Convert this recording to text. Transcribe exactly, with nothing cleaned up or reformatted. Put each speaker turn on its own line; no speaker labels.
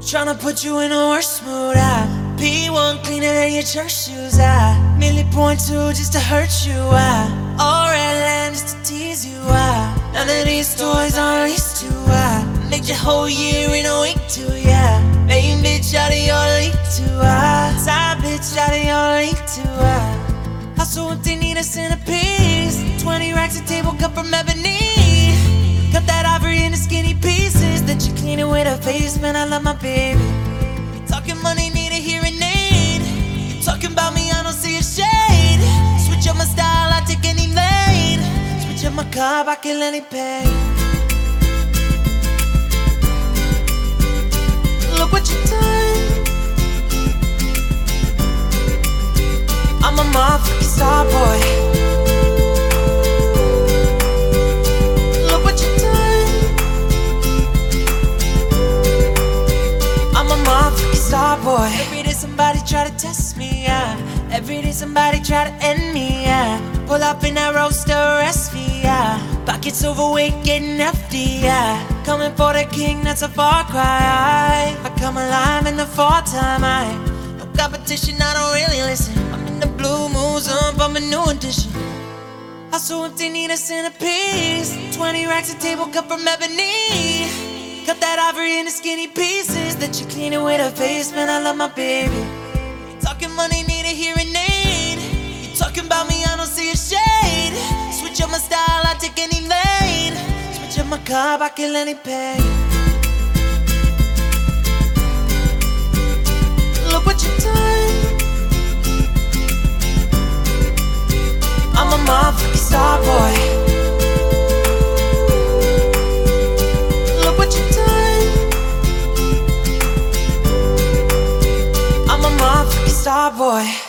Tryna put you in a worse mood, I P one cleaner than your church shoes, I Millie point two just to hurt you, I All red lamb just to tease you, I None of these toys are leased to, I Make your whole year in a week too, yeah Main bitch out of your league too, I Side bitch out of your league too, I Hustle if they need a centerpiece Twenty racks a table cut from ebony Cut that ivory into skinny pieces That you clean it with a face, man, I love my baby. You talking money, need a hearing aid. You talking about me, I don't see a shade. Switch up my style, I take any lane. Switch up my car, I kill any pain. Look what you done. I'm a motherfucking star boy. Star boy. Every day somebody try to test me, yeah. Every day somebody try to end me, yeah. Pull up in that roadster, S V, yeah. Pockets overweight, getting hefty, yeah. Coming for the king, that's a far cry. I come alive in the fall time, I no competition, I don't really listen. I'm in the blue moons up, I'm a new edition. Hustle if they need a centerpiece. Twenty racks a table cut from ebony. Cut that ivory into skinny pieces That you clean it with a face, man, I love my baby. You talking money, need a hearing aid. You talking about me, I don't see a shade. Switch up my style, I take any lane. Switch up my car, I kill any pain. Look what you done. I'm a motherfucking star boy. Star boy.